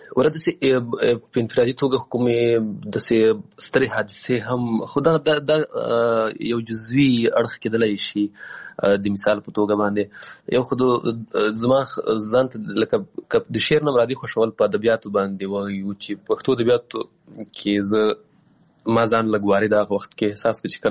ورته په انفرادي توګه کومې داسې سترې حادثې هم خو دا یو جزوي اړخ کېدلی شي. د مثال په توګه باندې یو خو زما ځان ته لکه د شعر نه مرادي خوښول په ادبیاتو باندې وایو چې پښتو ادبیاتو کې زه ما ځان لږ وارد هغه وخت کې احساس کړ چې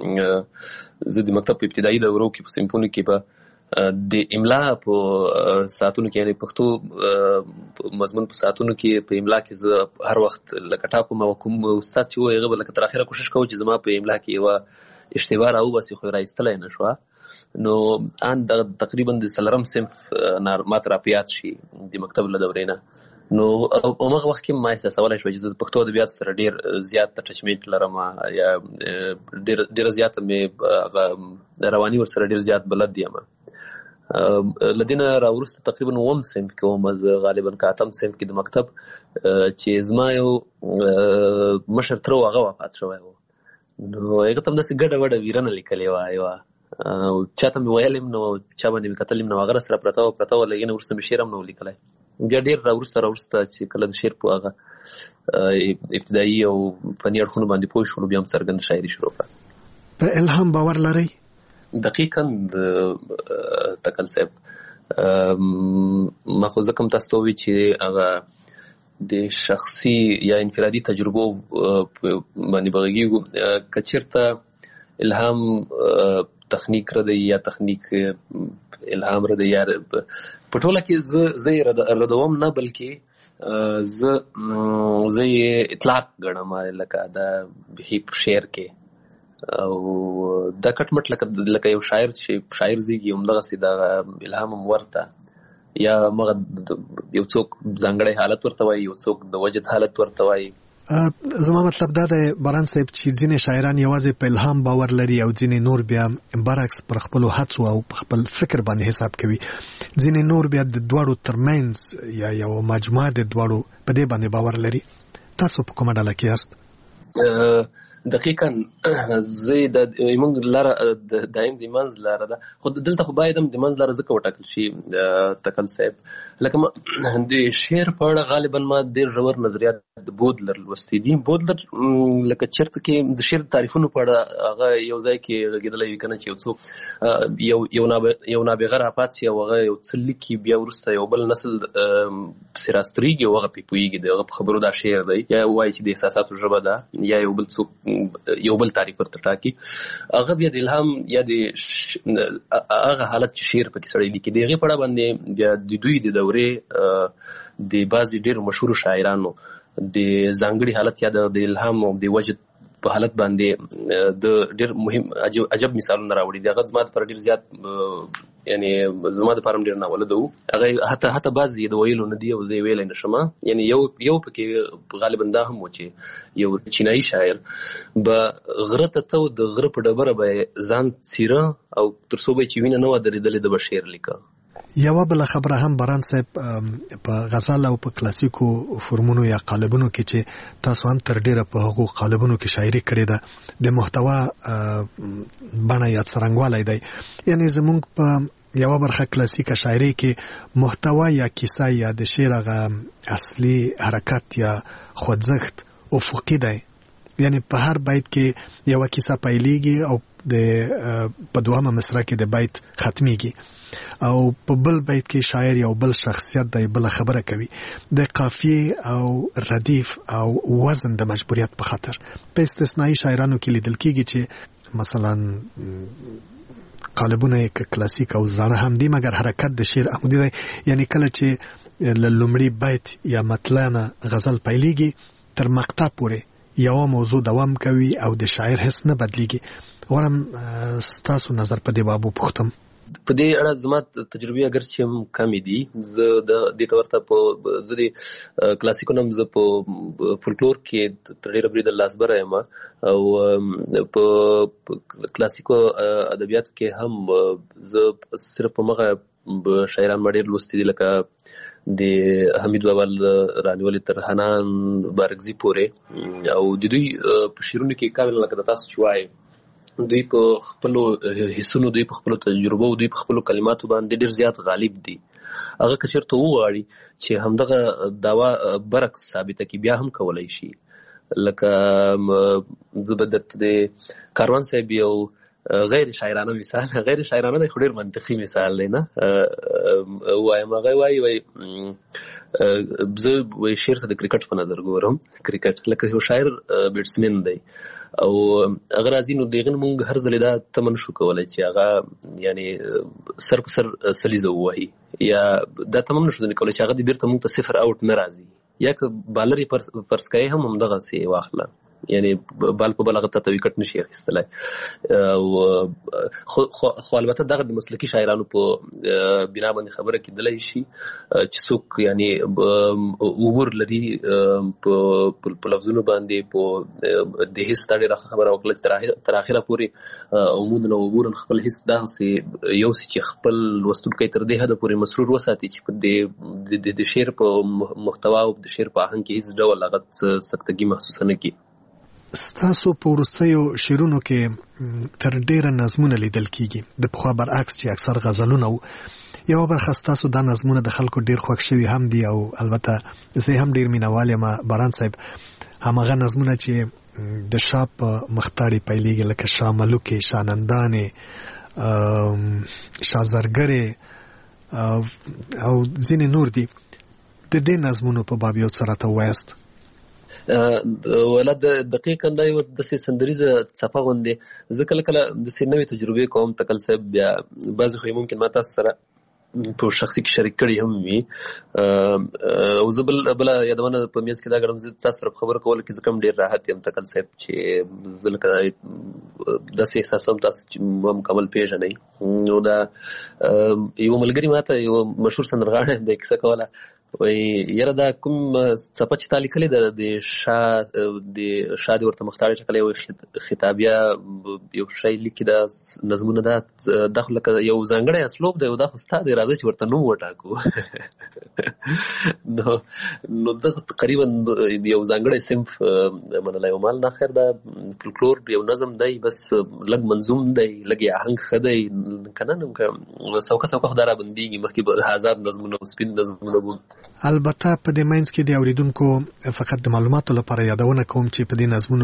کله زه د مکتب په ابتدایي دورو کې په صنفونو کې به د املا په ساعتونو کې یعنې پښتو مضمون په ساعتونو کې په املا کې زه هر وخت لکه ټاپم او کوم استاد چې و هغه به لکه تر اخره کوشش کوو چې زما په املا کې یوه اشتباه راوباسي خو رایستلی نه شوه. نو ان تقریبا د څلورم صنف نه ماته راپه یاد شي د مکتب له دورې نه. نو همغه وخت کې ما احساسولی شوه چې زه د پښتو ادبیاتو سره ډېر زیات اټچمنټ لرم یا ډېره زیاته مې رواني ورسره ډېر زیات بلد یم. له دې نه راوروسته تقریبا اووم صنف کې وم زه غالبا که اتم صنف کې د مکتب چې زما یو مشر تره و هغه وفات شوی و. نو هغه ته هم داسې ګډه وډه ویرنه لیکلې وه یوه چاته مې ویل هم نو چا باندې مې کتل هم نو هغه راسره پرته وه له هغې نه وروسته مې شعر هم نه و لیکلی. بیا ډېر راوروسته چې کله د شعر په هغه ابتدایي او فني اړخونو باندې پوه شولو بیا هم څرګنده شاعري شروع کړه. په الهام باور لرئ؟ دقیقاً تکل صاحب ما خو ځکه هم تاسو ته ووایي چې هغه د شخصي یا انفرادي تجربو باندې به غږېږو. که چېرته الهام تخنیک رده یا تخنیک الهام رده یا په ټوله کې زه یې ردوم نه بلکې زه یې اطلاق ګڼم لکه دا په شعر کې او دا کټ مټ لکه یو شاعر چې شاعر زیږي همدغسې د الهام هم ورته یا مغه یو څوک ځانګړی حالت ورته وایي یو څوک د وجد حالت ورته وایي. زما مطلب دا دی باران صاحب چې ځینې شاعران یوازې په الهام باور لري او ځینې نور بیا برعکس پر خپلو هڅو او په خپل فکر باندې حساب کوي. ځینې نور بیا د دواړو ترمنځ یا یو مجموعه د دواړو په دې باندې باور لري. تاسو په کومه ډله کې یاست؟ دقیقاً زه موږ لاره دایم د منځ لاره ده خو دلته خو باید هم د منځ لاره ځکه وټاکل شي تکل صاحب لکه د شعر په اړه غالبا ما ډېر ژور نظریات د بودلر لوستي دي. بودلر لکه چېرته کې د شعر تعریفونو په اړه هغه یو ځای کې غږېدلی وي که نه چې یو څوک یو نابغه راپاڅي او هغه یو څه لیکي بیا وروسته یو بل نسل پسې راستریږي او هغه پرې پوهېږي د هغه په خبرو دا شعر دی یا وایي چې د احساساتو ژبه ده یا یو بل څوک یو بل تعریف ورته ټاکي. هغه بیا د الهام یا د هغه حالت چې شعر پکې سړی لیکي د هغې په اړه باندې بیا د دوی د دورې د بعضې ډېرو مشهورو شاعرانو د ځانګړي حالت یا د الهام او د وجد په حالت باندې د ډېر مهم عجب مثالونه راوړي دي. هغه زما دپاره ډېر زیات یعنې زما دپاره هم ډېر ناولده وو. هغه حتی بعض یې د ویلو نه دي او زه یې ویلی نه شم. یعنې یو پکې غالبا دا هم و چې یو چینایي شاعر به غره ته ته د غره په ډبره به ځان څیره او تر څو به یې چې وینه نه وه درېدلې د به شعر لیکه. یوه بله خبره هم باران صاحب په غزل او په کلاسیکو فرمونو یا قالبونو کې چې تاسو هم تر ډیره په هغو قالبونو کې شاعري کړې ده د محتوا بڼه یا څرنګوالی دی. یعنې زموږ په یوه برخه کلاسیکه شاعري کې محتوا یا کیسه یا د شعر هغه اصلي حرکت یا خوځښت افقي دی. یعنې په هر بیت کې یوه کیسه پیلېږي او په دوهمه مصرع کې د بیت ختمیږي او په بل بیت کې شاعر یو بل شخصیت دی بله خبره کوي. د قافیې او ردیف او وزن د مجبوریت په خاطر په استثنایی شاعرانو کې لیدل کېږي چې مثلا قالبونه یې کلاسیک او زاړه هم دي مګر حرکت د شعر عمودي دی. یعنې کله چې له لومړي بیت یا مطلع نه غزل پیلېږي تر مقطع پورې یوه موضوع دوام کوي او د شاعر حس نه بدلیږي. غواړم ستاسو نظر په دې باب وپوښتم. په دې اړه زما تجربې اگر چې هم کمې دي زه د دې ته ورته زه د کلاسیکو نه هم زه په فولکلور کې تر ډېره بریده لاسبره یم او په کلاسیکو ادبیاتو کې هم زه صرف په مغه شاعران ما ډېر لوستي دي لکه د حمید بابا رانیولې تر حنان بارکزي پورې او د دوی په شعرونو کې کامل لکه د تاسو چې وایي دوی په خپلو حسونو دوی په خپلو تجربو دوی په خپلو کلماتو باندې ډېر زیات غالب دي هغه که چېرته وغواړي چې همدغه دعوا برعکس ثابته کړي بیا هم کولی شي. لکه زه به درته د کاروان صاحب یو غیر شاعرانه مثال، غیر شاعرانه دی خو ډېر منطقي مثال دی نه وایم. هغه وایي زه شعر ته د کرکټ په نظر ګورم. کرکټ لکه یو شاعر بیټسمن دی او هغه راځي نو دغه موږ هر ځل دا تمن شو کولای چې هغه یعنی سر په سر سلیزه وایي یا دا تمن نشو کولای چې هغه د بیرته موږ ته صفر اوټ نه راځي یا که بالر پرس کوي هم همدغه سي واخله یعنی بال په بل هغه ته وکټ نشي اخیستلی. خو البته دغه د مسلکي شاعرانو په بنا باندې خبره کېدلی شي چې څوک یعنی عبور لري په لفظونو باندې په د حس ته ډېره خبره وکړه تر اخره پورې عمودا عبور خپل حس دغسې یو چې خپل لوستونکی تر دې حده پورې مسرور وساتي چې په د شعر په محتوا او د شعر په آهنګ کې هیڅ ډول هغه سکتګي محسوسه نه کړي. ستاسو په وروستیو شعرونو کې تر ډیره نظمونه لیدل کیږي د پخوا برعکس چې اکثر غزلونه او یو برخه ستاسو دا نظمونه د خلکو ډیر خوښ شوي هم دي او البته زه هم ډیر مینوال یم. باران صاحب همغه نظمونه چې د شاه په مختاړي پیلېږي لکه شاه ملوکې، شاه نندانې، شاه زرګرې او ځینې نور دي. د دې نظمونو په باب یو څه راته ووایاست. ولا دقیقاً دا یو داسې سندریزه څپه غوندې زه کله کله داسې نوې تجربې کوم. تکل صاحب بیا بعضې خو یې ممکن ما تاسو سره په شخصي کې شریک کړي هم وي او زه بله یادونه په میز کې دا ګڼم زه تاسو سره په خبرو کولو کې زه کوم ډېر راحت یم تکل صاحب چې زه لکه داسې احساسوم تاسو چې مکمل پېژنئ. نو دا یو ملګري ما ته یو مشهور سندرغاړی دی کیسه کوله وایي یاره دا کوم څپه چې تا لیکلې ده د شاه د ورته مختاړی چې کله یو خطابیه یو شی لیکي دا نظمونه دا خو لکه یو ځانګړی اسلوب دی او دا خو ستا دی راځئ چې ورته نوم وټاکو. نو دغه تقریبا یو ځانګړی صنف منلی او مال نه خیر دا فلکلور یو نظم دی بس لږ منظوم دی لږ یې آهنګ ښه دی که نه نو سوکه خو دا رابندېږي مخکې به آزاد نظمونه او سپین نظمونه بول. البته په دې منځ کې د اوریدونکو فقط د معلوماتو لپاره یادونه کوم چې په دې نظمونو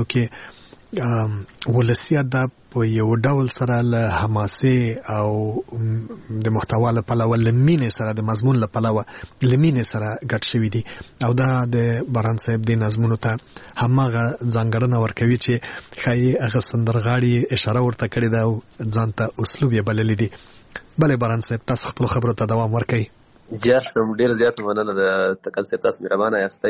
کې ولسي ادب په یو ډول سره له حماسې او د محتوا له پلوه له مینې سره د مضمون له پلوه له مینې سره ګډ شوي دي او دا د باران صاحب دې نظمونو ته هماغه ځانګړنه ورکوي چې ښایي هغه سندرغاړي اشاره ورته کړې ده او ځان ته اسلوب یې بللی دي. بلې باران صاحب تاسو خپلو خبرو ته دوام ورکوئ. جرم ډیر زیات مننه د تکل صاحب تاسو مهربانه یاستئ.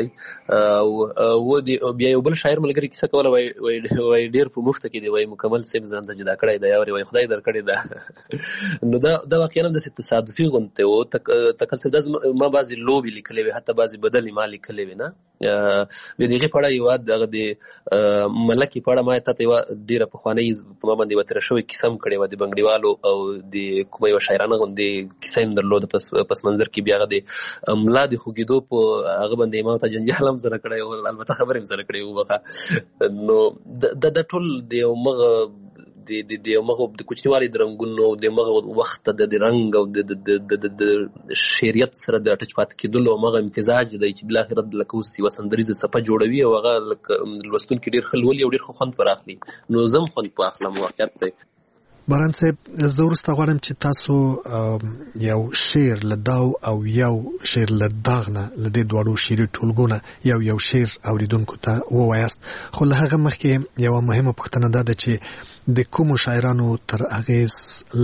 او بیا یو بل شاعر ملګری کیسه کوله وایي ډیر په مفته کې دی وایي مکمل صاحب ځان ته جدا کړی دی وایي خدای در کړی ده. نو دا واقعا هم داسې تصادفي غوندې و. تکل صاحب دا ما بعضې لوبې لیکلې وې حتی بعضې بدلې ما لیکلې وې نه. بیا د هغې په اړه یوه دغه د ملکې په اړه ما تا ته یوه ډېره پخوانۍ په ما باندې یوه تېره شوې کیسه هم کړې وه د بنګړیوالو او د کومه یوه شاعرانه غوندې کیسه یې هم درلوده پس منظر کې بیا هغه د ملا د خوږېدو په هغه باندې ما ته جنجال هم سره کړی و البته خبرې هم سره کړې وبخه. نو دا ټول د یو مغه د یو مغه د کوچنیوالي د رنګونو د مغه وخت د رنګ او د شعریت سره د ټچ پاتې کېدلو مغه امتزاج دی چې بالاخره لکه اوس یوه سندریزه څپه جوړوي او هغه لکه لوستونکي ډېر ښه لولي او ډېر ښه خوند پر اخلي. نو زه هم خوند په اخلم واقعیت دی. باران صاحب زه وروسته غواړم چې تاسو یو شعر له داو او یو شعر له داغ نه له دې دواړو شعري ټولګو نه یو شعر اوریدونکو ته ووایاست. خو له هغه مخکې یوه مهمه پوښتنه دا ده چې د کومو شاعرانو تر اغېز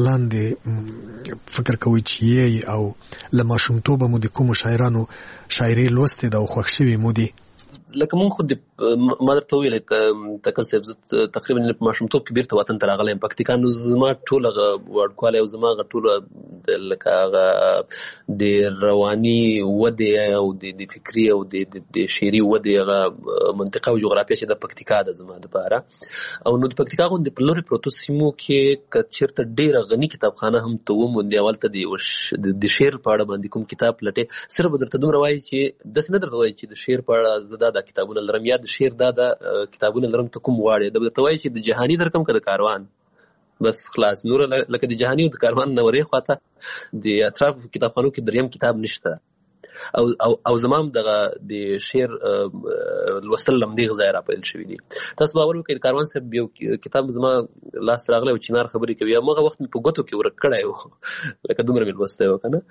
لاندې فکر کوئ چې او له ماشومتوبه مو د کومو شاعرانو شاعري لوستې ده او خوښ شوي مو دي؟ لکه مونږ خو ما درته وویل تکل صاحب زه تقریبا په ماشومتوب کې بیرته وطن ته راغلی یم پکتیکا. نو زما ټول هغه وړوکوالی او زما هغه ټوله لکه هغه د رواني ودې او د فکري او د شعري ودې هغه منطقه او جغرافیه چې د پکتیکا ده زما دپاره. او نو د پکتیکا غوندې په لورې پروتو سیمو کې که چېرته ډېره غني کتابخانه هم ته وموندې اولته د شعر په اړه باندې کوم کتاب پلټې صرف به درته دومره وایي چې داسې نه درته وایي چې د شعر په اړه زه دا کتابونه لرم یا د شعر دا کتابونه لرم ته کوم غواړې. د درته وایي چې د جهاني در کوم که د کاروان بس خلاص. نور لکه د جهاني او د کاروان نورې خواته د اطراف کتابخانو کې دریم کتاب نشته او زمام دغه د شعر لوستل لمدې غځای را پیل شوي دي. تاسو باور وکړئ د کاروان صاحب یو کتاب زما لاس راغلی او چینار خبرې کوي، هغه وخت مې په ګوتو کې ورک کړی و لکه دومره مې لوستی و که نه.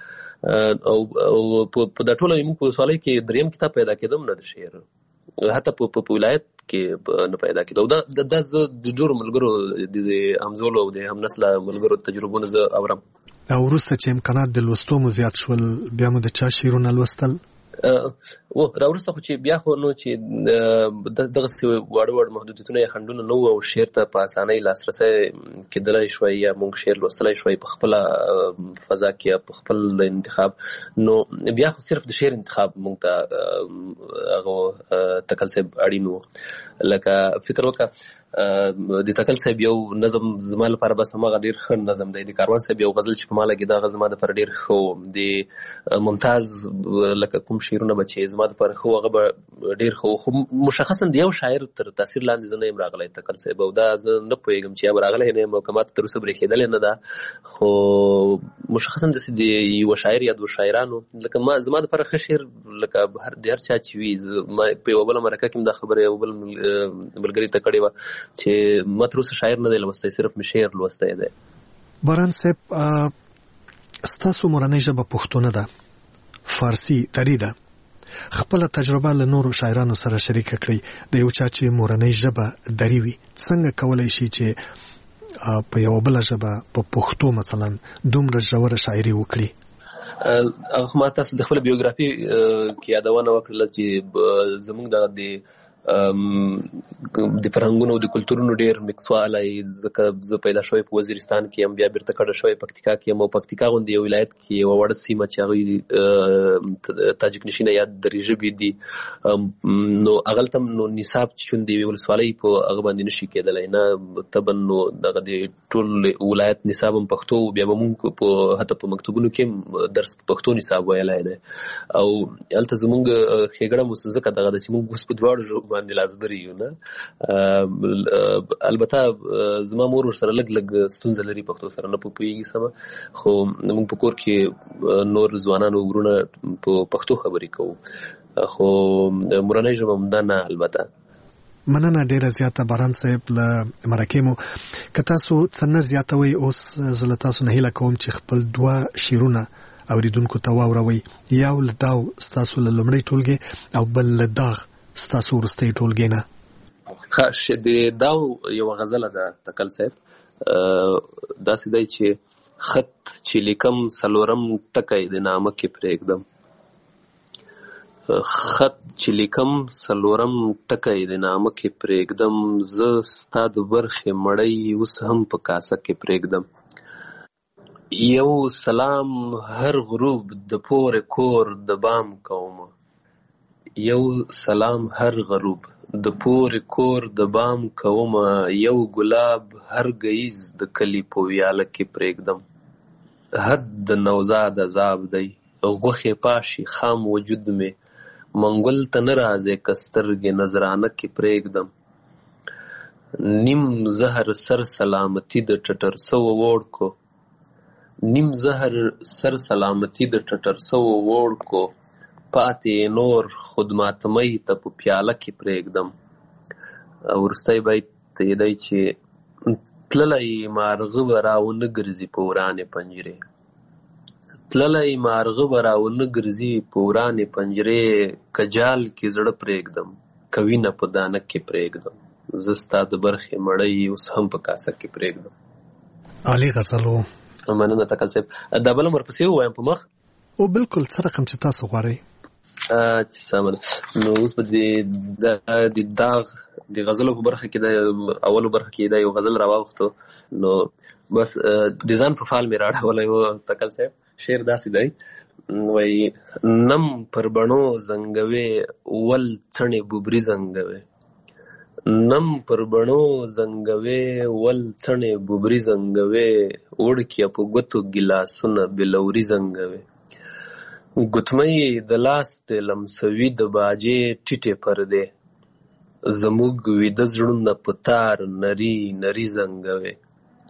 او په دا ټوله موږ په ولسوالۍ کې دریم کتاب پیدا کېدم نه د شعر، حتی په ولایت کې نه پیدا کېده. دا زه د ډېرو ملګرو د همزولو او د همنسله ملګرو تجربونه زه اورم. او وروسته چې امکانات د لوستو مو زیات شول بیا مو د چا شعرونه لوستل؟ راوروسته خو چې بیا خو نو چې دغسې واړه محدودیتونه یا خنډونه نه وو او شعر ته په اسانۍ لاسرسی کېدلی شوی یا موږ شعر لوستلی شوی په خپله فضا کې یا په خپل انتخاب، نو بیا خو صرف د شعر انتخاب موږ ته هغه تکل صاحب اړین وو. لکه فکر وکړه د تکل صاحب یو نظم زما لپاره بس هماغه ډېر ښه نظم دی. د کاروان صاحب یو غزل چې په ما لګېده هغه زما دپاره ډېر ښه و. د ممتاز لکه کوم شعرونه به چې زما دپاره ښه و هغه به ډېر ښه و، خو مشخصا د یو شاعر تر تاثیر لاندې زه نه یم راغلی تکل صاحب، او دا زه نه پوهېږم چې یا به راغلی نه یم او که ما ته تر اوسه برېښېدلې نه ده. خو مشخصا داسې د یوه شاعر یا دوه شاعرانو لکه زما دپاره ښه شعر لکه د هر چا چې وي. ما په یوه بله مرکه کې هم دا خبره یو بل ملګري ته کړې وه چې ما تر اوسه شاعر نه دی لوستی، صرف مې شعر لوستی دی. باران صاحب ستاسو مورنۍ ژبه پښتو نه ده، فارسي دري ده. خپله تجربه له نورو شاعرانو سره شریکه کړئ. د یو چا چې مورنۍ ژبه دري وي څنګه کولی شي چې په یوه بله ژبه په پښتو مثلا دومره ژوره شاعري وکړي؟ هغه ما تاسو د خپل بیوګرافي کې یادونه وکړله چې زموږ د فرهنګونو او د کلتورونو ډېر مکسوالی، ځکه زه پیدا شوی په وزیرستان کې یم، بیا بیرته کډه شوی پکتیکا کې یم، او پکتیکا غوندې یو ولایت کې یوه وړه سیمه چې هغوی تاجک نشینه یا دري ژبې دي، نو هغلته نو نصاب چې د یوې ولسوالۍ په هغه باندې نشي کېدلی نه طبعا. نو دغه د ټول ولایت نصاب هم پښتو، بیا به موږ حتی په مکتوبونو کې درس په پښتو نصاب ویلی دی. او هلته زموږ ښېګړه مو ځکه دغه ده چې موږ اوس په دواړو ژبو باندې لاسبري یو نه. البته زما مور ورسره لږ ستونزه لري، پښتو سره نه پوهېږي سمه، خو موږ په کور کې نور ځوانانو ورونه په پښتو خبرې کوو، خو مورنۍ ژبه همدا نه. البته مننه ډیره زیاته باران صاحب له مرکې مو. که تاسو څه نه زیاتوئ اوس زه له تاسو نه هیله کوم چې خپل دوه شعرونه اوریدونکو ته واوروئ، یو له داو ستاسو له لومړۍ ټولګې او بل له داغ ستاسو وروستۍ ټولګې نه. د داو یوه غزله ده تکل صاحب، داسې دی چې خط چې لیکم څلورم ټکی د نامه کې پرېږدم، خط چې لیکم څلورم ټکی د نامه کې پرېږدم، زه ستا د برخې مړی اوس هم په کاسه کې پرېږدم. یو سلام هر غروب د پورې کور د بام کومه، یو سلام هر غروب د پورې کور د بام کومه، یو ګلاب هر ګیز د کلي په ویاله کې پرېږدم. حد د نوزاد عذاب دی غوښې پاشي خام وجود مې، منګل ته نه راځې که سترګې نظرانه کې پرېږدم. نیم زهر سر سلامتی د ټټر سوو وړکو، نیم زهر سر سلامتی د ټټر سوو وړکو، پاتې نور خدماتمۍ ته په پیاله کې پرېږدم. وروستی بیت ته دی چې تللی مارغه به راونه ګرځي په ورانې پنجرې، تللی مارغه به راونه ګرځي په ورانې پنجرې، که جال کې زړه پرېږدم که وینه په دانه کې پرېږدم، زه ستا د برخې مړی اوس هم په کاسه کې پرېږدم. عالی غزل و. مننه تکل صاحب. دا بل هم ورپسې ووایم په مخ؟ او بالکل څه رقم چې تاسو غواړئ. چې سمه ده. نو اوس به د داغ د غزلو په برخه کې د اولو برخه کې دا یو غزل راواوښتو، نو بس د ځان په فال مې راړولی و تکل صاحب. شعر داسې دی وایي نم پر بڼو زنګوې ول څڼې بوبري زنګوې، نم پر بڼو زنګوې ول څڼې بوبري زنګوې، وړکیه په ګوتو ګیلاسونه بلوري زنګوې، ګوتمۍ د لاس د لمسوي د باجې ټیټې پردې، زموږ ویده زړونه په تار نري نري زنګوې،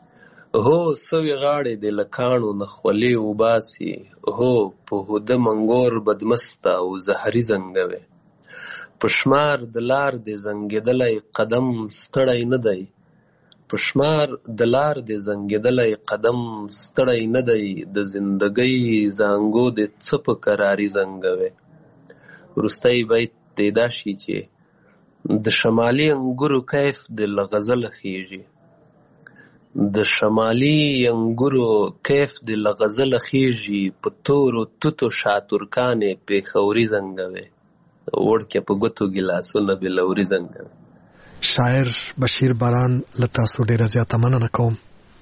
هو سوی غاړې د لکاڼو نه خولې وباسي، هو په هوده منګور بدمسته او زهري زنګوي. په شمار د لار د زنګېدلی قدم ستړی نه دی، په شمار د لار د زنګېدلی قدم ستړی نه دی، د زندګۍ زانګو د څه په کراري زنګوي. وروستی بیت دی دا شي چې د شمالي انګورو کیف د له غزله خیږي، د شمالي انګورو کیف د له غزله خیږي، په تورو توتو شاتورکانې پېښوري زنګوي، وړکې په ګوتو ګیلاسونه بېلوري زنګوي. شاعر بشیر باران له تاسو ډېره زیاته مننه کوم.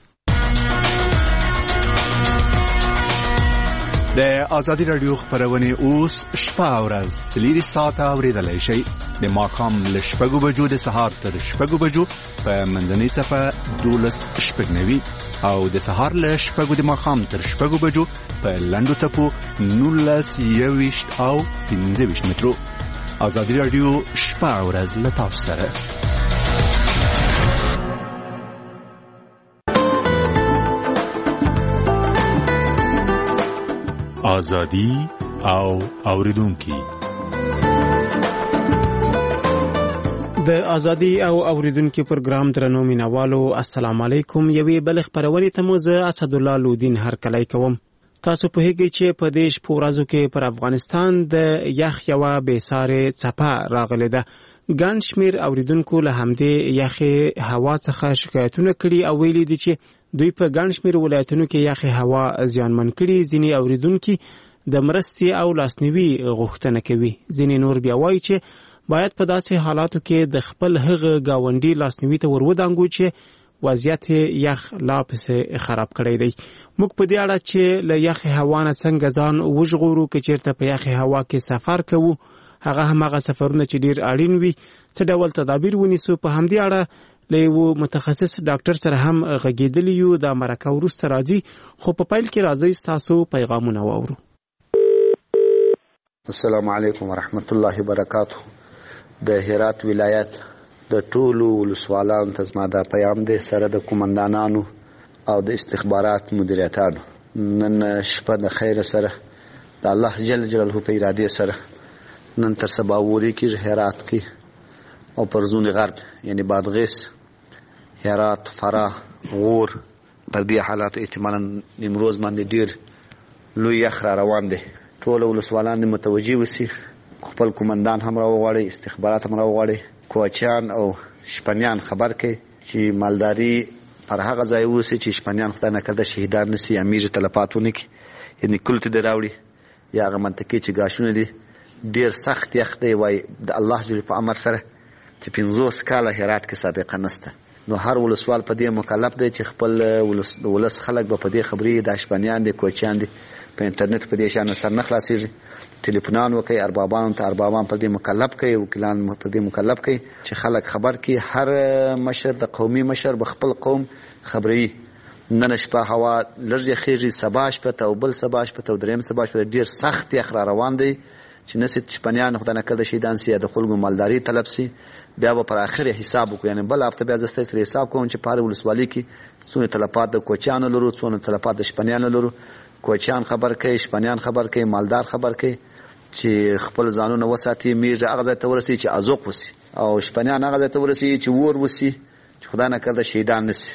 د ازادي راډیو خبرونه اوس شپه او ورځ 4 ساعته اوریدلای شئ. د ماښام له 6 بجو د سهار تر 6 بجو په منځنۍ صفه 12:09 او د سهار له 6 د ماښام تر 6 بجو په لنډو صفو 19:20 او 15 مترو. ازادي راډیو شپه او ورځ له تاسو سره. ازادي او اوریدونکي د ازادي او اوریدونکو پروګرام درنو مینوالو السلام علیکم. یوې بل خبرونه ته مو زه اسد الله لودین هرکلی کوم. تاسو په هغه چې په دیش پورازو کې پر افغانستان د یخ یوه بېسارې څپه راغلې ده. ګڼ شمېر اوریدونکو له همدې یخې هوا څخه شکایتونه کړي او ویلي دي چې دوی په ګڼ شمېر ولایتونو کې یخې هوا زیانمن کړي. ځینې اوریدونکي د مرستې او لاسنیوي غوښتنه کوي. ځینې نور بیا وایي چې باید په داسې حالاتو کې د خپل هغه گاونډي لاسنیوي ته ورودانګو چې وضعیت یخ لا پسې خراب کړی دی. موږ په دې اړه چې له یخې هوا نه څنګه ځان وژغورو که چېرته په یخې هوا کې سفر کوو، هغه هماغه سفرونه چې ډېر اړین وي، څه ډول تدابیر ونیسو، په همدې اړه له یو متخصص ډاکټر سره هم غږېدلی یو. دا مرکه وروسته راځي، خو په پیل کې راځئ ستاسو پیغامونه واورو. السلام علیکم ورحمت الله وبرکاته. د هرات ولایت د ټولو ولسوالانو ته زما دا پیغام دی، سره د قومندانانو او د استخبارات مدیریتانو. نن شپه د خیر سره د الله جل جلاله په اراده سره نن تر سبا ووري کې هرات کې او پرزون غرب یعنی بادغیس، هرات، فراه، غور پر دې حالات احتمالاً امروز باندې ډیر لوی یخ را روان دی. ټول ولسوالان متوجي وسی، خپل قومندان هم راوغواړي، استخبارات هم راوغواړي، کوچیان او شپنیان خبر کوي چې مالداري پر هغه ځای وسی چې شپنیان خدای نه کړه شهیدان نسی، امیر تلفاتونه کی یعنی کلت دی راوړي یا هغه منطقې چې گاشونه دي ډیر سخت یخ دی. وای د الله جل په امر سره چې 50 کاله هرات کې سابقه نسته. نو هر ولسوال په دې مکلف دی چې خپل ولس خلک به په دې خبرې د شپنیان دي، کوچیان دي، په انټرنیټ په دې شان سر نه خلاصيږي. ټلیفونان وکي، اربابان ته اربابان په دې مکلف کوي، وکیلان په دې مکلف کوي چې خلک خبر کړي. هر مشر د قومي مشر به خپل قوم خبري. نن شپه هوا لږ یخېږي، سبا شپه ته او بل سبا شپه ته او دریم سبا شپه ډیر سخت یخ را روان دی چې نسیت شپنیان خدای نه کړه شهیدان سي، د خلکو مالداري طلب سي. بیا به پر اخر حساب وکړو، یعنی بل هفته بیا زسته سره حساب کوم چې په ولسوالۍ کې څونه تلفات د کوچیانو لرو، څونه تلفات د شپنیانو لرو. کوچیان خبر کوي، شپنیان خبر کوي، مالدار خبر کوي چې خپل ځانونه وساتي، میږه هغه ځای ته ورسي چې ازوق وسی، او شپنیان هغه ځای ته ورسي چې ور وسی چې خدای نه کړه شهیدان نسی.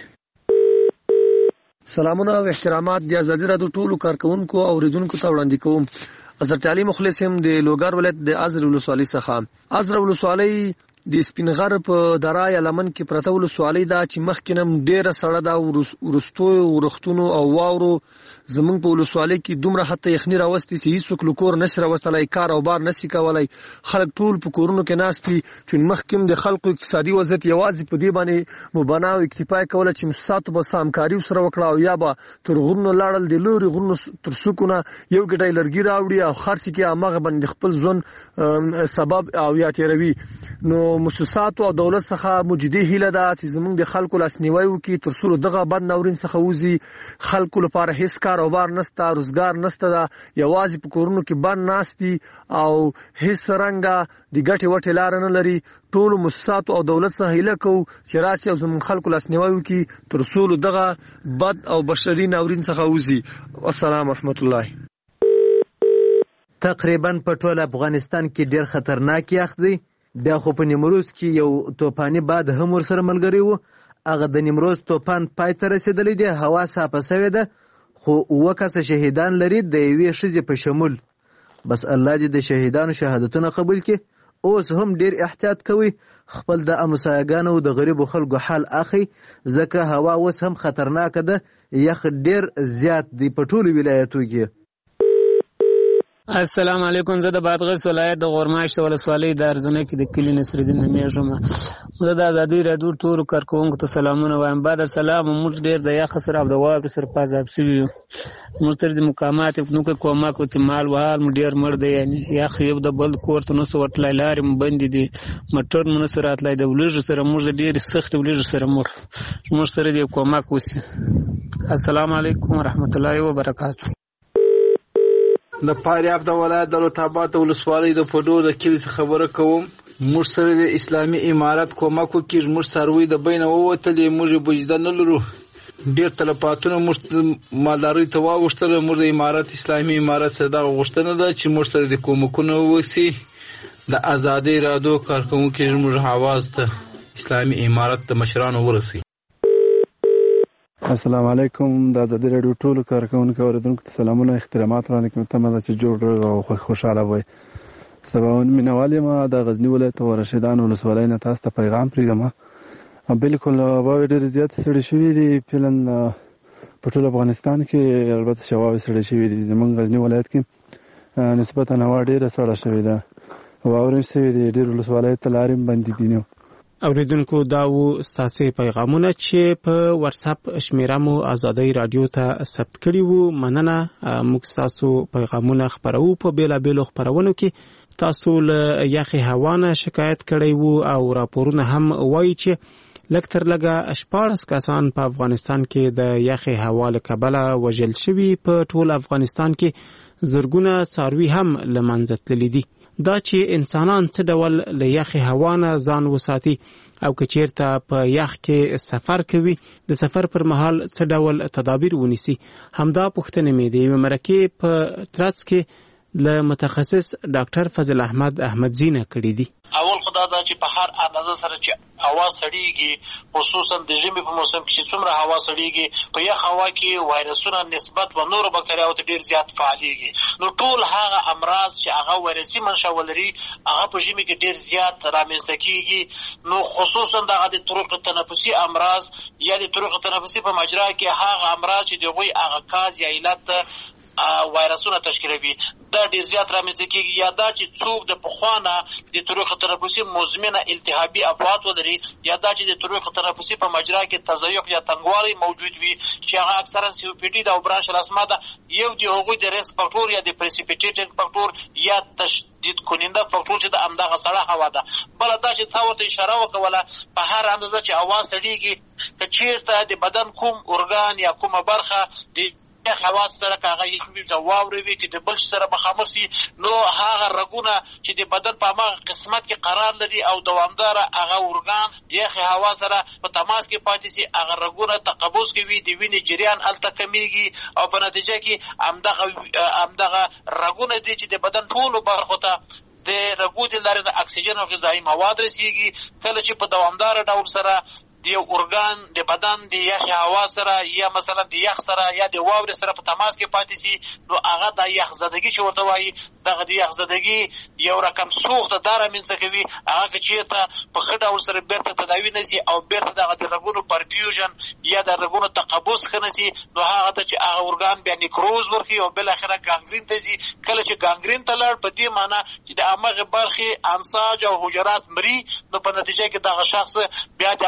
سلامونه او احترامات د ازادي راډیو ټولو کارکونکو او اوریدونکو ته وړاندې کوم. حضرت علي مخلص هم د لوګر ولایت د ازر ولسوالۍ څخه. ازر ولسوالۍ د سپینغر په درای لمن کې پرته ولسوالۍ دا چې مخکینم ډیره سړه دا ورستو ورختونو او واورو زمونږ په ولسوالۍ کې دومره حتی یخني راوستي چې هیڅ کلکور نشي راوستلای، کار او بار نشي کولای. خلک ټول په کورونو کې ناستي چې مخکیم د خلکو اقتصادي وضعیت یوازې په دې باندې مبنا او اکتفا کوله چې مساتو به همکاري سره وکړه او یا به تر غرونو لاړل د لوري غرونو تر سکونه یو ګټای لرګي راوړي او خرڅ کې هغه باندې خپل ځون سبب او یا تیروي. نو مؤسسات او دولت څخه موجوده هیله ده چې زمونږ د خلکو لاسنیوي وکړي تر څو دغه بد ناورین څخه وځي. خلکو لپاره هیڅ کاروبار نشته، روزګار نشته، یوازې په کورونو کې بند ناستي او هیڅ رنګه د ګټې وټې لار نه لري. ټول مؤسسات او دولت څخه هیله کوو چې راسي او زموږ خلکو لاسنیوي وکړي تر څو دغه بد او بشري ناورین څخه وځي. والسلام ورحمت الله. تقریبا په ټول افغانستان کې ډیر خطرناک یخ دی. بیا خو په نیمروز کې یو توپاني باد هم ورسره ملګری و. هغه د نیمروز توپان پای ته رسیدلی دی، هوا صافه شوې ده، خو 9 کسه شهیدان لري د یوې ښځې په شمول. بس الله دې د شهیدانو شهادتونه قبول کړي. اوس هم ډیر احتیاط کوي، خپل د امسایګانو د غریبو خلکو حال اخی، ځکه هوا اوس هم خطرناک ده، یخ ډیر زیات دی په ټولو ولایتو کې. السلام علیکم. زه د بادغیس ولایت د غورماشت ولسوالۍ د ارزنه کې د کلی نصرالدین نومیږم. زه د ازادي راډیو ټولو کارکوونکو ته سلامونه وایم. بعد السلام. موږ ډیر د یخ سره او د واورې سره په عذاب شوي یو. موږ تر د مقامات نوکه کومک وکړي، مال وهال مو ډیر مړ دی، یعنی یخ یو د بل کور ته نسو ورتلی، لارې مو بندې دي، موټر مو نسو راتلی، د ولیږو سره موږ د ډېرې سختې ولیږو سره موږ سره د کومک وشي. السلام علیکم ورحمت الله وبرکاتہ. د فاریاب د ولایت د رطابات ولسوالۍ د پډو د کلي خبره کوم. موږ سره د اسلامي امارت کومک وکړي، موږ سروي د بینه ووتلې، موږ بجده نه لرو، ډېر تلفاتونه موږ مالدارۍ ته واوښتل. موږ د امارت اسلامي امارت سره دغه غوښتنه ده چې موږ سره د کومکونه وشي. د ازادۍ راډیو کارکوونکي موږ حواس ته اسلامي امارت د مشرانو ورسي. السلام علیکم. د ازادي راډیو ټولو کارکوونکو اوریدونکو ته سلامونه، احترامات وړاندې کوم. تمه ده چې جوړ او خوشاله وئ. سباون مینوال یم د غزني ولایت رشیدان ولسوالۍ نه تاسو ته پیغام پرېږدم. بالکل واورې ډېرې زیاتې سړې شوي دي فعلاً په ټول افغانستان کې، البته شواوې سړې شوي دي. زموږ غزني ولایت کې نسبتا هوا ډېره سړه شوې ده، واورې هم شوې دي، ډېر ولسوالۍ ته لارې هم بندې دي. اوریدونکو دا و ستاسو پیغامونه چې په واتساپ شمیره مو ازادي رادیو ته ثبت کړي وو. مننه. موږ تاسو پیغامونه خبرو په بیلابیلو خبرونو کې. تاسو له یخي هوا نه شکایت کړی وو او راپورونه هم وایي چې لږ تر لږه 14 کسان په افغانستان کې د یخي هوا له کبله وژل شوي. په ټول افغانستان کې زرګونه څاروي هم له منځه تللي دي. دا چې انسانان څه ډول له یخي هوا نه ځان وساتي او که چیرته په یخ کې سفر کوي د سفر پر مهال څه ډول تدابیر ونیسي، همدا پوښتنې مې د یوې مرکې په ترڅ کې له متخصص ډاکټر فضل احمد احمدزی نه کړي دي. اول خدا دا چې په هر اندازه سره چې هوا سړیږي، خصوصا د ژمي په موسم کې چې څومره هوا سړیږي، په یخ هوا کې وایرسونه نسبت و نورو بکتریاوو ته ډیر زیات فعالیږي. نو ټول هغه امراض چې هغه وایرسي منشأ ولري هغه په ژمي کې ډیر زیات رامنځته کیږي. نو خصوصا د طرق تنفسي امراض یا د طرق تنفسي په مجرا کې هغه امراض چې دغوی هغه کاز یا علت وایرسونه تشکیلوي دا ډیر زیات رامنځته کیږي. یا دا چې څوک د پخوانه د طرق تنفسي مزمنه التهابي افعال ولري، یا دا چې د طرق تنفسي په مجرا کې تضیق یا تنګوالی موجود وي چې هغه اکثرا سی او پی ډي د برانشل اسما ده، یو دی هغوی د ریسک فاکټور یا د پریسیپیټیټنګ فاکټور یا تشدید کننده فاکټور چې د همدغه سړه هوا ده. بل دا چې تا ورته اشاره وکوله په هر اندازه چې هوا سړیږي، که چیرته د بدن کوم ارګان یا کومه برخه د حواس سره کاغه یخوي د واوري وي کې د بل سره مخامخ سي، نو هغه رګونه چې د بدن په هغه قسمت کې قرار لري او دوامدار هغه ارګان د یخ هوا سره په تماس کې پاتې سي، هغه رګونه تقبض کوي، د وینې جریان الته کمیږي او په نتیجه کې همدغه رګونه دي چې د بدن ټولو برخو ته د رګو د لارې د اکسیجن او غذایي مواد رسیږي. کله چې په دوامدار ډول سره د یو ارګان د بدن د یخ هوا سره یا مثلا د یخ سره یا د واورې سره په تماس کې پاتې سي، نو هغه د یخ زدګي چې ورته وایي، دغه د یخ زدګي یو رقم سوخته دا رامنځته کوي. هغه که چېرته په ښه ډول سره بیرته تداوي نه سي او بیرته دغه د رګونو پرفیوژن یا د رګونو تقبض ښه نه سي، نو هغه ته چې هغه ارګان بیا نیکروز ورکوي او بالاخره ګانګرین ته ځي. کله چې ګانګرین ته لاړ، په دې معنی چې د همغې برخې انساج او حجرات مري، نو په نتیجه کې دغه شخص بیا د همغه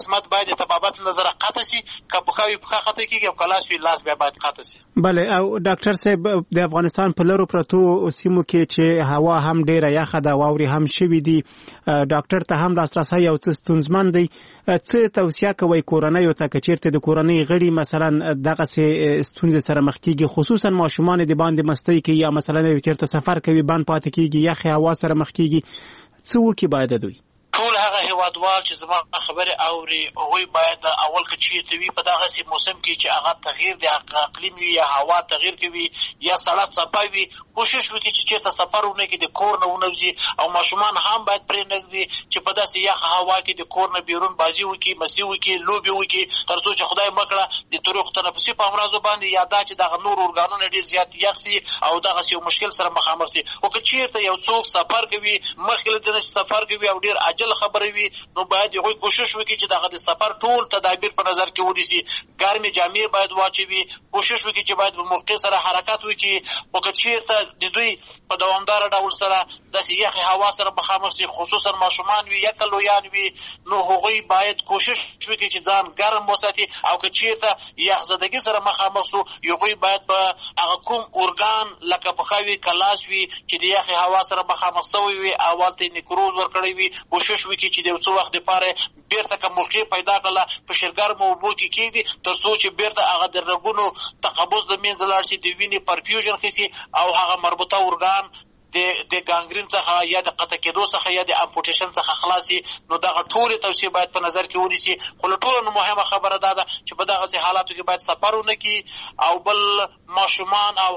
قسمت باید تبابت نظر قطع شي، که پښاوي پښه قطع کیږي او کلاس وی لاس بیا باید قطع شي. بله. او ډاکټر صاحب د افغانستان په لرو پرتو سیمو کې چې هوا هم ډیره یخه ده، واوري هم شوي دي، ډاکټر ته هم لاسرسی یو څه ستونزمن دی، څه توصیه کوي کورنیو ته که چیرته د کورنۍ غړي مثلا دغه ستونزې سره مخ کیږي، خصوصا ماشومان د باندې مستی کوي یا مثلا چیرته سفر کوي باندې پاتې کیږي، یخ هوا سره مخ کیږي، څه وکړي باید دوی؟ ټول هغه هیوادوال چې زما خبره اوري هغوی باید اول که چیرته وي په دغه سي موسم کې چې هغه تغییر د اقلیم وي یا هوا تغییر کوي یا سړه څپه وي، کوشش وکړي چې چیرته سفر ونه کړي، د کور نه ونوځي، او ماشومان هم باید پرې نږدي چې په داسې یخ هوا کې د کور نه بیرون بازي وکړي، مسي وکړي، لوبې وکړي، تر څو چې خدای مکړه د طرق تنفسي په امراضو باندې یا دا چې دغه نور ارګانونه ډېر زیات یخ سي او دغه یو مشکل سره مخامخ سي. او که چیرته یو څوک سفر کوي مخکې له دې چې سفر کوي او ډېر عاجل خبره وي، نو باید یو کوشش وکړي چې دغه د سفر ټول تدابیر په نظر کې ونیسي، ګرمې جامې باید واچوي، کوشش وکړي چې باید په موقع سره حرکت وکړي. او که چیرته د دوی په دوامدار ډول سره داسې یخې هوا سره مخامخ سي، خصوصا ماشومان وي یا لویان وي، نو هغوی باید کوشش وکړي چې ځان ګرم وساتي. او که چیرته یخ زدګي سره مخامخ سو، هغوی باید په هغه کوم ارګان لکه پښه وي، کلاس وي چې د یخې هوا سره مخامخ سوی وي اول ته نیکروز ورکړی وي، کوشش وکړي چې د څو وخت لپاره بیرته کوم موقع پیدا کړله په شرګرمو اوبو کې کېږدي، تر څو چې بیرته هغه د رګونو تقبض د منځه لاړ شي، د وینې پرفیوژن ښه او هغه مربوطه ارګان د ګانګرین څخه یا د قطع کېدو څخه یا د امپوټیشن څخه خلاصي. نو دغه ټولې توصیې باید په نظر کې ونیسي. خو له ټولو مهمه خبره دا ده چې په دغسې حالاتو کې باید سفر ونه کړي، او بل ماشومان او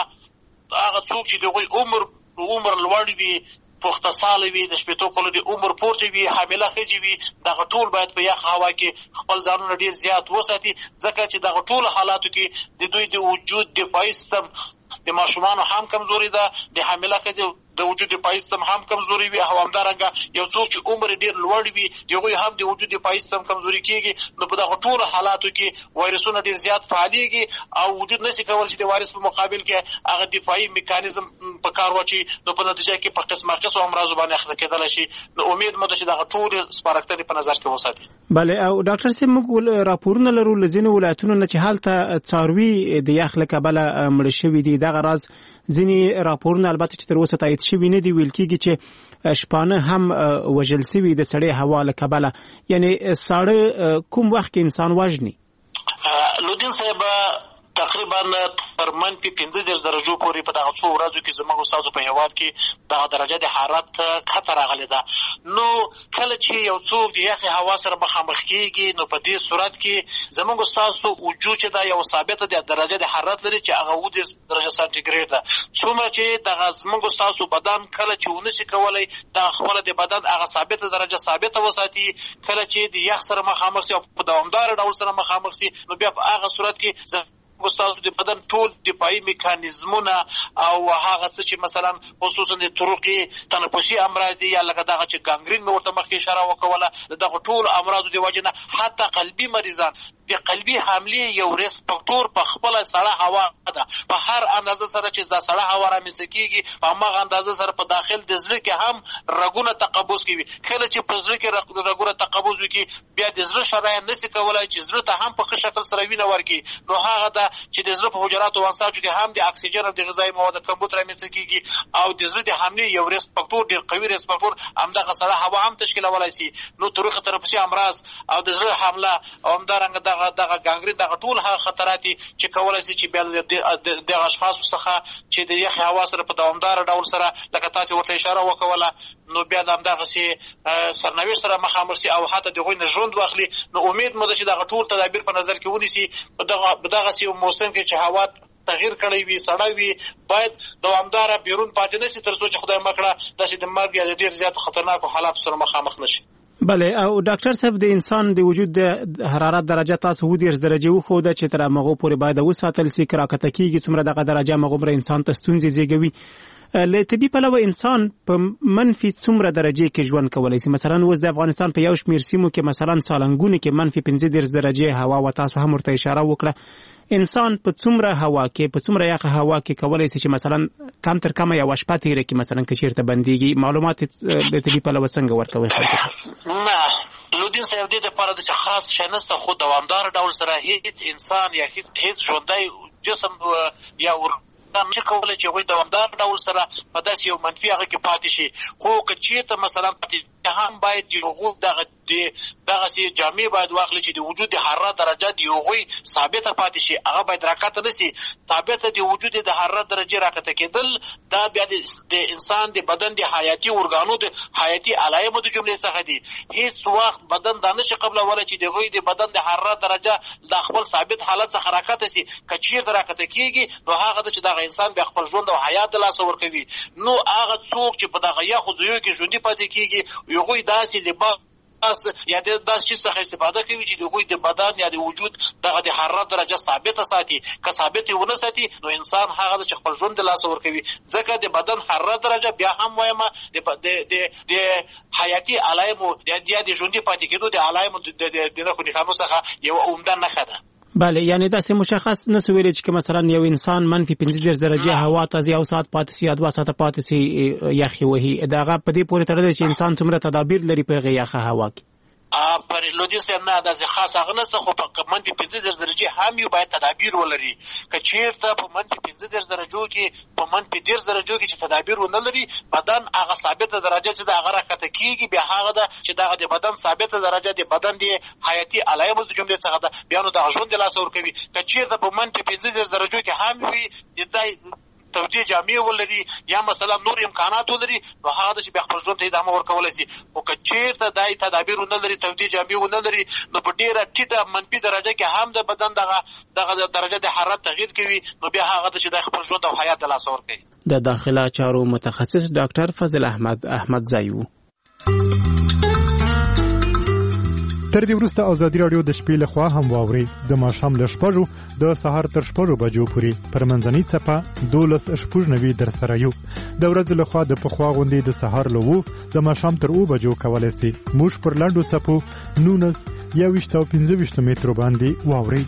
هغه څوک چې د هغوی عمر لوړ وي، پخته ساله وي، د شپېتو کلو د عمر پورته وي، حامله ښځې وي، دغه ټول باید په یخ هوا کې خپل ځانونه ډېر زیات وساتي، ځکه چې دغه ټولو حالاتو کې د دوی د وجود دفاعي سیستم د ماشومانو هم کمزوري ده، د حامله ښځې د وجود دفاعي سیستم هم کمزوري وي، او همدارنګه یو څوک چې عمر ډېر لوړ وي د هغوی هم د وجود دفاعي سیستم کمزوري کېږي. نو په دغه ټولو حالاتو کې وایرسونه ډېر زیات فعالېږي او وجود نشي کولی چې د وایرس په مقابل کې هغه دفاعي میکانیزم په کار واچوي، نو په نتیجه کې په قسمه قسم امراضو باندې اخته کېدلی شي. نو امید مو ده چې دغه ټولې سپارښتنې په نظر کې وساتي. بله. او ډاکټر صاحب موږ راپورونه لرو له ځینو ولایتونو نه چې هلته څاروي د یخ له کبله مړه شوي دي. دغه راز ځینې راپورونه البته چې تر اوسه تایید شوي نه دي، ویل کېږي چې شپانه هم وژل شوي د سړې هوا له کبله. یعنې ساړه کوم وخت کې انسان وژني؟ لودین صاحب تقریبا تر منفي 15 درجو پورې په دغه څو ورځو کې زموږ استادو په هیواد کې دغه درجه د حرارت کښته راغلې ده. نو کله چې یو څوک د یخې هوا سره مخامخ کېږي، نو په دې صورت کې زموږ استادو وجود چې دا یو ثابته د درجه د حرارت لري چې هغه 10 درجه سانتیګریډ ده. څومره چې دغه زموږ استادو بدن کله چې ونشي کولی د خپل د بدن هغه ثابته درجه ثابته وساتي، کله چې د یخ سره مخامخ شي او په دوامدار ډول سره مخامخ شي، نو بیا په هغه صورت کې ستاسو د بدن ټول دفاعي میکانیزمونه او هغه څه چې مثلا خصوصا د طرقي تنفسي امراض دي یا لکه دغه چې ګانګرین مې ورته مخکې اشاره وکوله، دغه ټول امراضو د وجې نه حتی قلبي مریضان د قلبي حملې یو ریسپکټور په خپله سړه هوا ده. په هر اندازه سره چې دا سړه هوا رامنځته کېږي، په هماغه اندازه سره په داخل د زړه کې هم رګونه تقبض کوي. کله چې په زړه کې رګونه تقبض وکړي، بیا د زړه شرایط نشي کولی چې زړه ته هم په ښه شکل سره وینه ورکړي. نو هغه ده چې د زړه په حجراتو او انساجو کې هم د اکسیجن او د غذایي موادو کمبود رامنځته کېږي، او د زړه د حملې یو ریسپکټور، ډېر قوي ریسپکټور همدغه سړه هوا هم تشکیلولی شي. نو طرق تنفسي امراض او د زړه حمله او همدارنګه دغه ګانګرین، دغه ټول هغه خطرات چې کولی شي چې بیا دغه اشخاصو څخه چې د یخې هوا سره په دوامداره ډول سره لکه تاسې ورته اشاره وکوله، نو بیا د همدغسې سرنوشت سره مخامخ شي او حتی د هغوی نه ژوند واخلي. نو امید مو ده چې دغه ټول تدابیر په نظر کې ونیسي. په دغسې یو موسم کې چې هوا تغییر کړی وي، سړه وي، باید دوامداره بیرون پاتې نه شي تر څو چې خدای مکړه داسې د مرګ یا د ډېر زیاتو خطرناکو حالاتو سره مخامخ نه شي. بله. او ډاکټر صاحب د انسان د وجود د حرارت درجه تاسو 10 درجه وښوده چې تر هغه پورې باید وساتل شي. که راکته کېږي څومره دغه درجه هغومره انسان ته ستونزې زېږوي. له طبي پلوه انسان په منفي څومره درجه کې ژوند کولی شي؟ مثلا اوس د افغانستان په یو شمېر سیمو کې مثلا سالنګونو کې منفي 15 درجه هوا و تاسو هم ورته اشاره وکړه. انسان په څومره هوا کې، په څومره یخه هوا کې کولی شي چې مثلا کم تر کمه یوه شپه تېره کړي، مثلا که چېرته بندېږي؟ معلومات د طبي پلوه څنګه ورکوئ خلکو ته؟ نه، لودین صاحب دې دپاره د خاص شی نشته، خو دوامدار ډول سره هیڅ انسان یا هیڅ ژوندی جسم یا نشي کولی چې هغوی دوامدار ډول سره په داسې یو منفي هغه کې پاتې شي. خو که چېرته مثلا هم باید د هغو دغسې جامې باید واخلي چې د وجود د حرارت درجه د هغوی ثابته پاتې شي، هغه باید راکته نه شي. ثابته د وجود د حرارت درجې راکته کېدل دا بیا د انسان د بدن د حیاتي ارګانو د حیاتي علایمو د جملې څخه دي. هیڅ وخت بدن دا نشي قبلولی چې د هغوی د بدن د حرارت درجه د خپل ثابت حالت څخه راکته شي. که چېرته راکته کېږي نو هغه ده چې دغه انسان بیا خپل ژوند او حیات د لاسه ورکوي. نو هغه څوک چې په دغه یخو ځایو کې ژوندي پاتې کېږي، هغوی داسې لباس یا داسې شي څخه استفاده کوي چې د هغوی د بدن یا د وجود دغه د حرارت درجه ثابته ساتي. که ثابت یې ونه ساتي نو انسان هغه ده چې خپل ژوند د لاسه ورکوي. ځکه د بدن حرارت درجه بیا هم وایم د حیاتي علایمو یا د ژوندي پاتې کېدو د علایمو د نښو نښانو څخه یوه عمده نښه ده. بله، یعنی داسې مشخص نسو ویلی چې مثلا یو انسان منفي 15 درجه هوا ته یو ساعت پاتې سي یا 2 ساعته پاتې سي یخې وهي، د هغه په دې پورې تړلی چې انسان څومره تدابیر لري په هغې یخه هوا کې؟ پر لودین صاحب نه داسې خاص هغه نشته، خو په منفي 15 درجې هم یو باید تدابیر ولري. که چېرته په منفي 15 درجو کې په منفي 10 درجو کې چې تدابیر ونه لري، بدن هغه ثابته درجه چې د هغه راکته کېږي بیا هغه ده چې دغه د بدن ثابته درجه د بدن د حیاتي علایمو د جملې څخه ده، بیا نو دغه ژوند د لاسه ورکوي. که چېرته په منفي 15 درجو کې هم وي تودې جامې ولري یا مثلا نور امکانات ولري، نو هغه ده چې بیا خپل ژوند ته ادامه ورکولی شي. خو که چېرته دا تدابیر ونه لري، تودې جامې ونه لري، نو په ډېره ټیټه منفي درجه کې هم د بدن دغه درجه د حرارت تغییر کوي، نو بیا هغه ده چې دا خپل ژوند او حیات د لاسه ورکوي. د داخله چارو متخصص ډاکټر فضل احمدزی و. تر دې وروسته ازادي راډیو د شپې لخوا هم واوري د ماښام له 6 د سهار تر 6 بجو پورې پر منځنۍ څپه 12:90 در سره یو. د ورځې لخوا د پخوا غوندې د سهار له 2 د ماښام تر 2 بجو کولی سي موږ پر لنډو څپو 19 یا 20 او 25 مترو باندې واوري.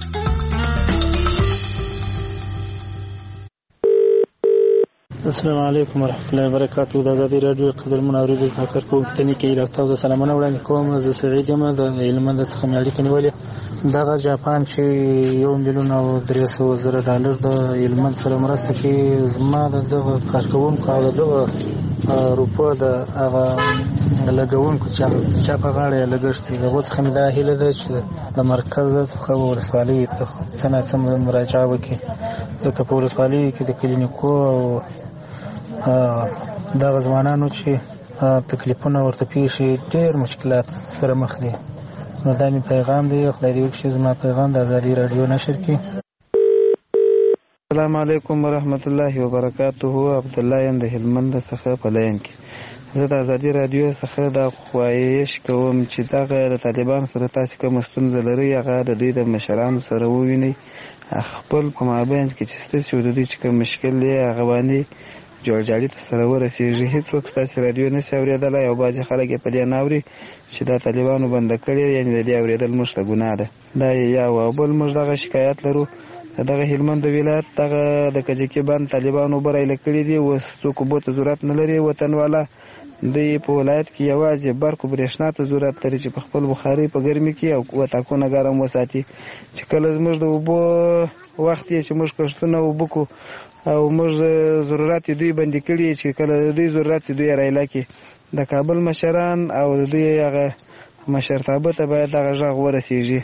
السلام علیکم ورحمۃ اللہ وبرکاتہ. د ازادي رادیو قدرمن اوریدونکو کارکونکو ته نیکی راته د سلامونه وړاندې کوم. زه سعید یم د هلمند څخه مې اړیکه نیولې. دغه جاپان چې $1,300,000 د هلمند سره مرسته کوي، زما د دغه کارکوونکو او دغه روپو د هغه لګونکو چې په غاړه یې لګښت وي، هغو څخه مې دا هیله ده چې د مرکز څخه ولسوالۍ ته څه نه څه مراجعه وکړي، ځکه په ولسوالۍ کې د کلینیکو او دغه ځوانانو چې تکلیفونه ورته پیښي ډېر مشکلات سره مخ دي. نو دا مې پیغام دی، خدای دې وکړي زما پیغام د ازادي راډیو نشر کړي. السلام علیکم ورحمت الله وبرکاته. عبدالله یم د هلمند څخه په لاین کې. زه د ازادي راډیو څخه دا خواهش کوم چې دغه د طالبانو سره تاسې کومه ستونزه لرئ، هغه د دوی د مشرانو سره ووینئ، خپل په مابینځ کې چې ستاسې د دوی چې کوم مشکل دی هغه باندې جوړجاړي ته سره ورسېږي. هېڅوک ستاسې راډیو نشي اورېدلی او بعضې خلک یې په دې نه اوري چې دا طالبانو بنده کړې، یعنې د دې اورېدل موږ ته ګناه ده. دا یو او بل موږ دغه شکایت لرو، دغه هلمند ولایت دغه د کجکي بند طالبانو اوبه رایله کړي دي، اوس څوک اوبو ته ضرورت نه لري. وطنواله دوی په ولایت کې یوازې برق او برېښنا ته ضرورت لري چې په خپل بخارۍ په ګرمي کې او وطاقونه ګرم وساتي. چې کله زموږ د اوبو وخت یې چې موږ کښتونه اوبه کړو او موږ ضرورت دوی بندي کړي، چې کله دوی ضرورت دوی رایله کړي، د کابل مشران او دوی هغه مشرتابه ته باید دغه غږ ورسېږي.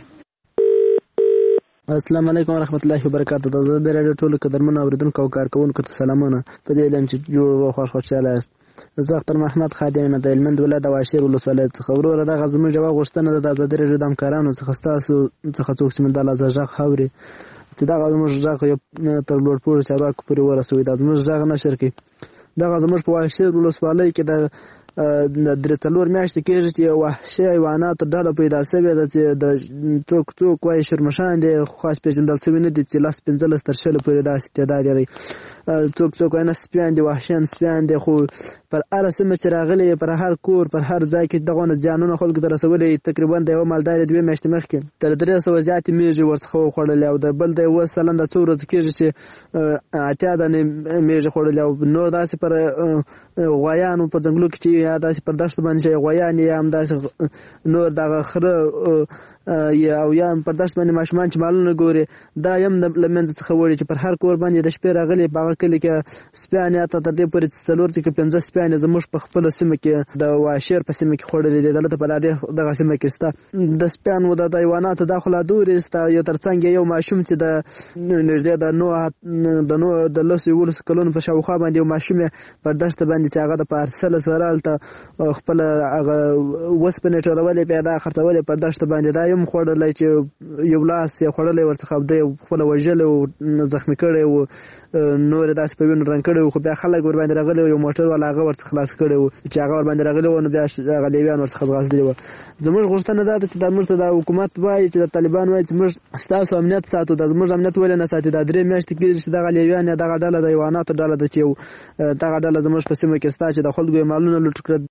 السلام علیکم ورحمۃ اللہ وبرکاتہ. د ازادي راډیو ټولو قدرمنو اوریدونکو او کارکوونکو ته سلامونه. په دې علم چې جوړ او خوشاله یاست. زه اختر محمد خادم یم د هلمند ولایت د واشیر ولسوالۍ څخه. وروره دغه زموږ جواب غوښتنه ده د ازادي راډیو د همکارانو څخه ستاسو څخه څوک چې دا غږ اوري چې دغه زموږ غږ یو تر لوړ پوړو چارواکو پورې ورسوي، دا زموږ غږ نشر کړي. دغه زموږ په واشیر ولسوالۍ کې د 3 میاشتې کېږي چې وحشي حیواناتو ډله پیدا شوې ده چې د څوک وایي شرمشان دي، خو خاص پېژندل شوي نه دي چې 10-15 تر 20 پورې داسې تعداد دی. څوک وایي نه سپیان دي، وحشیان سپیان دي، خو پر هره سیمه چې راغلي، پر هر کور، پر هر ځای کې دغه زیانونه خلکو ته رسولي. تقریبا د یو مالدار 2 میاشتې مخکې تر 300 زیاتې میږي ورڅخه وخوړلې، او د بل د 1 سلنه څو ورځې کېږي چې 80 دانې میږي خوړلې، او نور داسې پر غوایانو په ځنګلو کې چې یا داسې پر دښتو باندې چې غویانې یا همداسې نور دغه خره او یا پر دښت باندې ماشومان چې مالونه ګوري دا یم له منځه څخه وړي چې پر هر کور باندې د شپې راغلي په هغه کلي کې سپیانې حتی تر دې پورې چې 4 کې 15 سپیانې زموږ په خپله سیمه کې د واشیر په سیمه کې خوړلې دي دلته په دغه سیمه کې سته د سپیانو د حیواناتو دا خو لا دورې سته یو تر څنګ یو ماشوم چې د نږدې د 11 کلونو په شاوخوا باندې یو ماشوم پر دښت باندې چې هغه د پارسل سره هلته خپله هغه وسپنې ټولولې پیدا خرڅولې پر دښت باندې دا یم خوړلی چې یو لاس یې خوړلی ورڅخه او دی خپله وژلی و زخمي کړی و نور یې داسې په وینو رنګ کړی و خو بیا خلک ورباندې راغلي و یو موټر والا هغه ورڅخه خلاص کړی و چې هغه ورباندې راغلي و نو بیا هغه لیویان ورڅخه ځغاستلي وه زموږ غوښتنه دا ده چې دا موږ ته د حکومت وایي چې د طالبان وایي چې موږ ستاسو امنیت ساتو دا زموږ امنیت ولې نه ساتي دا 3 میاشتې کېږي چې دغه لیویان یا دغه ډله د حیواناتو ډله ده چې دغه ډله زموږ په سیمه کې سته چې د خلکو یې مالونه لوټ کړه.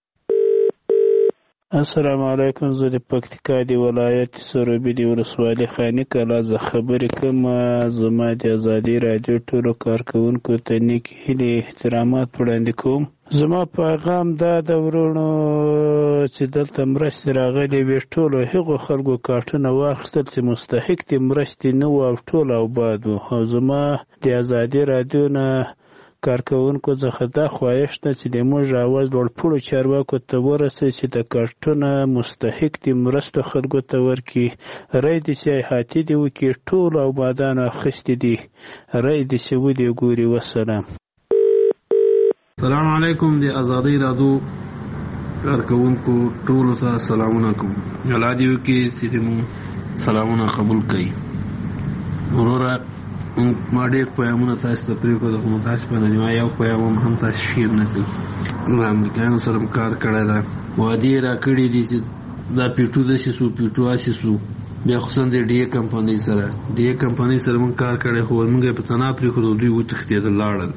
السلام علیکم. زه د پکتیکا د ولایت سروبي د ولسوالۍ خاني کلا زه خبرې کوم. زما د ازادي رادیو ټولو کارکوونکو ته نیک هیلې احترامات وړاندې کوم. زما پیغام دا د ورونو چې دلته مرستې راغلې وې ټولو هغو خلکو کارټونه واخیستل چې مستحق د مرستې نه وو او ټول آباد وو. او زما د ازادي رادیو نه کارکوونکو څخه دا خواهش ده چې د موږ اواز لوړپوړو چارواکو ته ورسوي چې د کارټونه مستحق د مرستو خلکو ته ورکړي. رای دې چې احاطې دې وکړي ټولو آبادانو اخیستې دي رای دې چې ودې ګوري. وسلام. السلام علیکم. د ازادۍ رادیو کارکوونکو ټولو ته سلامونه کوم. الله دې وکړي چې مو سلامونه قبول کړي. وروره ما ډېر پیغامونه تاسو ته پرېښودل خو تاسو په نه یو پیغام هم تاسو شیر نه کړي. د امریکایانو سره هم کار کړی ده وعدې یې راکړي دي چې دا پیټو داسې سو پیټو هسې سو بیا خصوصا د ډي اے کمپنۍ سره موږ کار کړی خو موږ یې په تنها پرېښودل دوی وتښتېدل لاړل.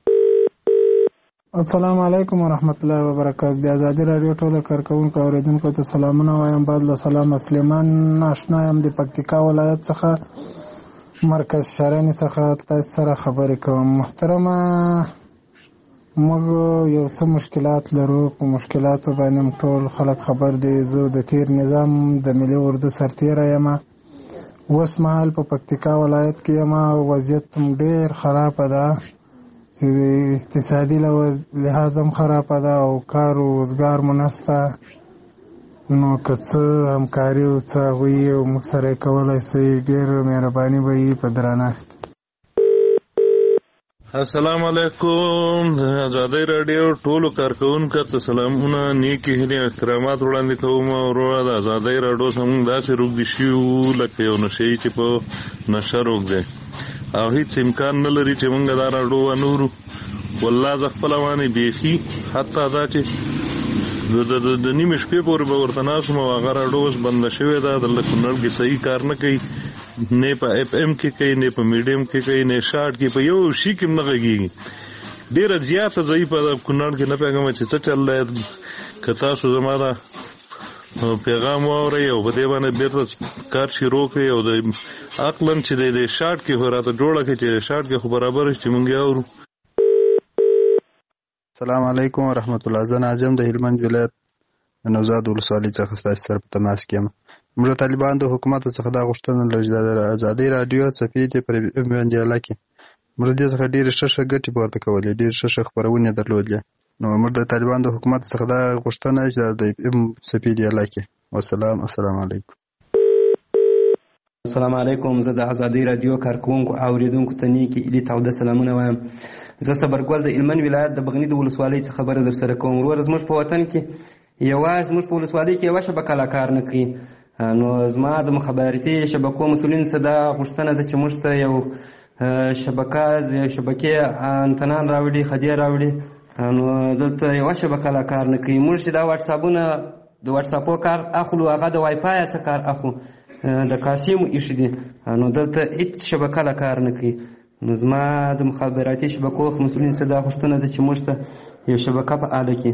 السلام علیکم ورحمت الله وبرکاته. د ازادي رادیو ټولو کارکوونکو اوریدونکو ته سلامونه وایم. بعد له سلام سلیمان آشنا یم د پکتیکا ولایت څخه مرکز شرنی څخه تاسو سره خبرې کوم. محترمه موږ یو څه مشکلات لرو په مشکلاتو باندې ټول خلک خبر دي. زه د تیر نظام د ملي اردو سرتیره یم اوس مهال په پکتیکا ولایت کې یم. وضعیت ډېر خرابه ده چې اقتصادي لحاظ هم خرابه ده او کار و روزګار مو نشته. نو که څه همکاري او څه هغوی او موږ سره یې کولی شئ ډېر مهرباني به وي په درنښت. السلام علیکم. د ازادۍ راډیو ټولو کارکوونکو ته سلامونه نیکې هیلې احترامات وړاندې کوم. وروره د ازادۍ راډیو څخه موږ داسې روږدي شوي وو لکه یو نشه یي چې په نشه روږ دی او هېڅ امکان نه لري چې موږ دا راډیو ونورو. والله زه خپله باندې بیخي حتی دا چې د نیمې شپې پورې به ورته ناست وم او هغه راډیو اوس بنده شوې ده. دلته کونړ کې صحیح کار نه کوي، نه په اف ام کې کوي، نه په میډیم کې کوي، نه شارټ کې، په یو شي کې هم نه غږېږي. ډېره زیاته ضعیفه ده کونړ کې. نه پوهېږم چې څه چل دی. که تاسو زما دا پیغام واورئ او په دې باندې بېرته کار شروع کړئ او د عقلاً چې د شارټ کې خو راته جوړه کړئ چې شارټ کې خو برابر شي چې مونږ یې اورو. السلام علیکم ورحمت الله. زه ناظم د هلمند ولایت د نوزاد ولسوالۍ څخه ستاسو سره په تماس کې یم. موږ طالبان د حکومت څخه دا غوښتنه لرو چې د ازادۍ راډیو څپې دې پر باندې کې موږ دې څخه ډېرې ښه ګټې پورته کولې، ډېرې ښه خپرونې درلودلې. نو موږ د طالبان د حکومت څخه دا غوښتنه چې د څپې دې کې. والسلام. السلام علیکم. السلام علیکم. زه د ازادۍ راډیو کارکوونکو او اوریدونکو ته نیکې هیلې تاوده سلامونه وایم. زه صبرګل د هلمند ولایت د بغني د ولسوالۍ څخه خبره در سره کوم. وروره زموږ په وطن کې یوازې زموږ په ولسوالۍ کې یوه شبکه لا کار نه کوي. نو زما د مخابراتي شبکو مسؤلینو څخه دا غوښتنه ده چې موږ ته یو شبکه د شبکې انتنان راوړي، خدۍ راوړي. نو دلته یوه شبکه لا کار نه کوي. موږ چې دا واټساپونه د واټساپو کار اخلو هغه د وای فای څخه کار اخلو، د کاسې مو ایښي دي. نو دلته هېڅ شبکه لا کار نه کوي. نو زما د مخابراتي شبکو مسؤلین څخه دا غوښتنه ده چې موږ ته یو شبکه فعاله کړي.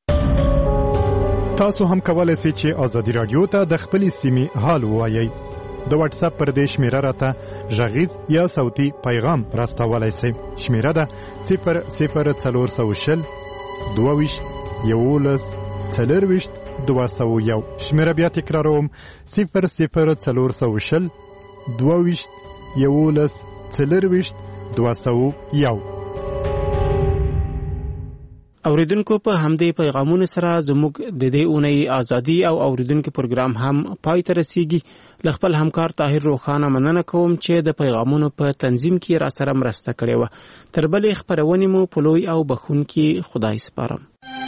تاسو هم کولای شئ چې ازادي رادیو ته د خپلې سیمې حال ووایئ. د واتس اپ پر دې شمیره راته غږیز یا صوتي پیغام راستولی شئ. شمیره ده 00420 22 201 شمیره بیا تکراروم 00420 22 11 201. اوریدونکو په همدې پیغامونو سره زموږ د دې اونۍ ازادي او اوریدونکو پروګرام هم پای ته رسیږي. له خپل همکار طاهر روخانه مننه کوم چې د پیغامونو په تنظیم کې را سره مرسته کړې وه. تر بلې خپرونې مو په لوی او بخښونکي خدای سپارم.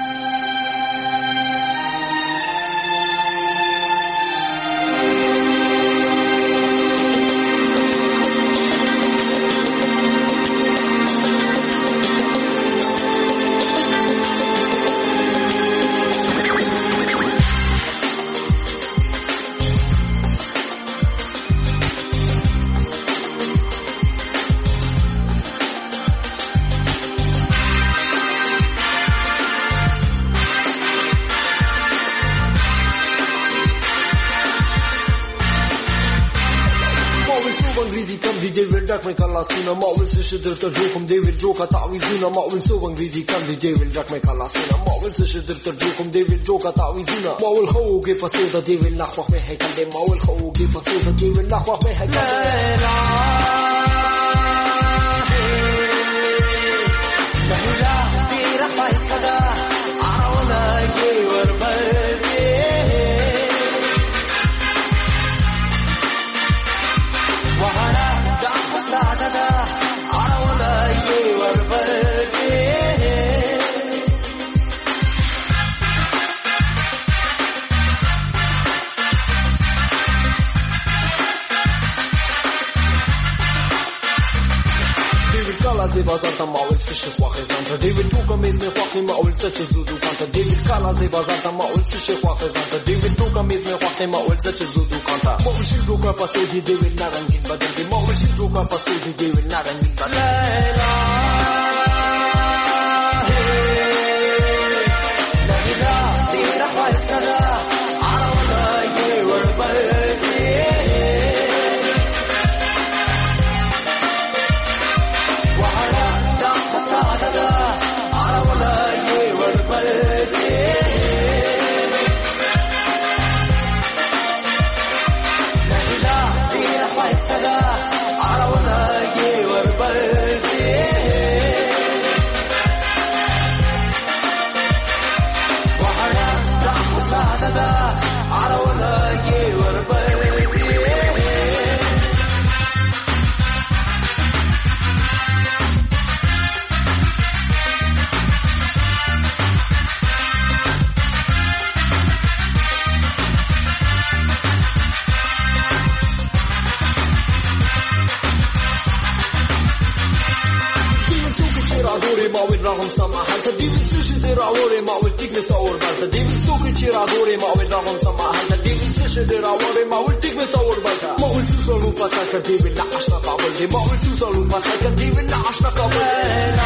Mein Kalasuna, Maul sich der Jokum, David Joker, Tawizuna, Maul so angry kann die David Jack mein Kalasuna, Maul sich der Jokum, David Joker, Tawizuna, Maul khoge pasoda David nakhwakh mein haykal de Maul khoge pasoda David nakhwakh mein haykal la la tera faisada auna ye warbalde wahara da arawala ye warbalde David Kala ze bazar ta maul se shwakh zanta David tuka mez me khwakh maul se chudu kanta David Kala ze bazar ta maul se shwakh zanta David tuka mez me khwakh maul se chudu kanta maul shi tuka pasodi David narangin badal de maul shi tuka pasodi David narangin badal la la tera faisada arawala ye warbalde Rahum sama halta David sushi de rawore maul tigme saur balta David suki chira dore maul rahum sama halta David sushi de rawore maul tigme saur balta maul susalu pasaka David la ashna qabul de maul susalu pasaka David la ashna qabul la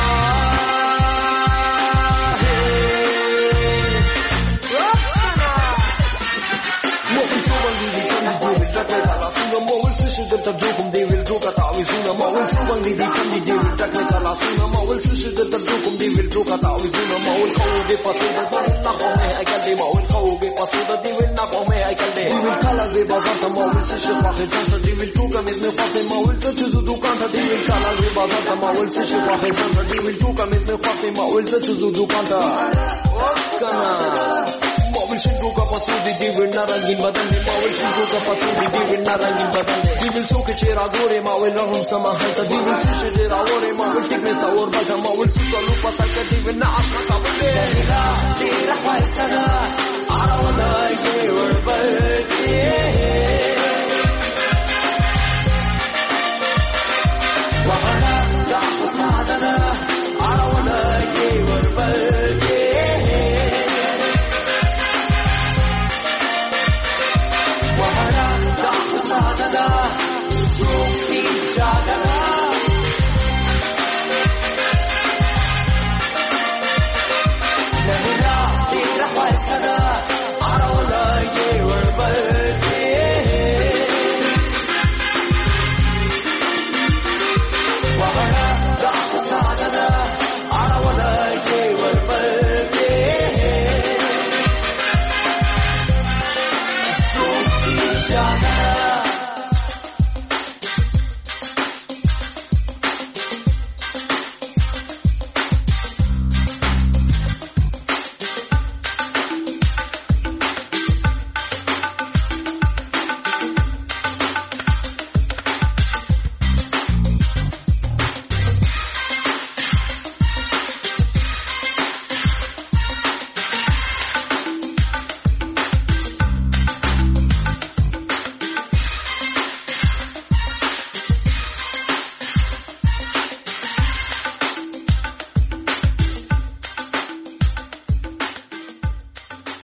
maul sushi de tarjukum David joka tawizuna maul subangi di kandi David takme talasuna maul sushi de tarjukum David joka tawizuna maul khoge pasoda David nakhwa mein haykal de maul khoge pasoda David nakhwa mein haykal de David kala ze bazar ta maul sushi khwakh zanta David joka mez me khwakh maul se chudu dukan ta David kala ze bazar ta maul sushi khwakh zanta David joka mez me khwakh maul se chudu dukan ta kana maul shi joka pasodi David narangin badan de maul shi joka pasodi David narangin badan de David suki chera dore maul rahum sama halta David sushi de rawore maul tikme saur balta maul susalu pasaka David na ashna qabul de la tera faisada